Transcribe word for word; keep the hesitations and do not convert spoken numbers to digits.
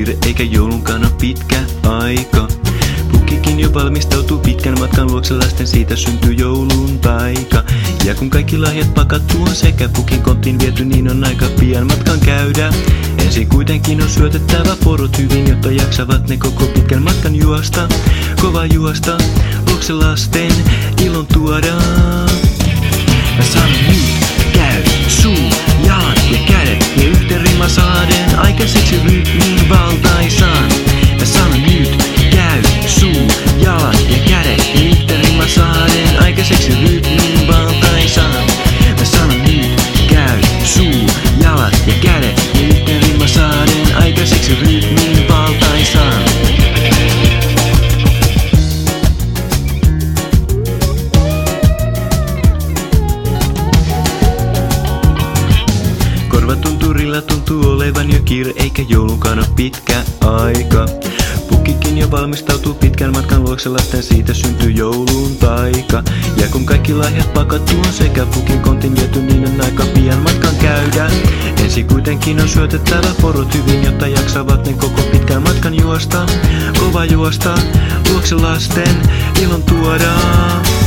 kiire eikä joulunkaan on pitkä aika. Pukkikin jo valmistautuu pitkän matkan luokse, lasten siitä syntyy joulun taika. Ja kun kaikki lahjat pakattu on sekä pukin konttiin viety, niin on aika pian matkan käydä. Ensin kuitenkin on syötettävä porot hyvin, jotta jaksavat ne koko pitkän matkan juosta. Kova juosta, luokse lasten ilon tuodaan. Mä sanon nyt, käy, suu, jalat ja kädet, ja yhteen rima saaden aikaiseksi rytmin valtaisaan. Mä sanon nyt, käy, suu, jalat ja kädet, ja yhteen rima saaden aikaiseksi rytmin valtaisaan. Mä sanon nyt, käy, suu, jalat ja kädet, ja yhteen rima saaden aikaiseksi rytmin valtaisaan. Korvatunturilla tuntuu olevan jo kiire, eikä joulunkaan ole pitkä aika. Pukkikin jo valmistautuu pitkän matkan luokse, lasten siitä syntyy joulun taika. Ja kun kaikki lahjat pakattu on sekä pukin kontin viety, niin on aika pian matkan käydä. Ensin kuitenkin on syötettävä porot hyvin, jotta jaksavat ne koko pitkän matkan juosta. Kova juosta, luokse lasten ilon tuodaan.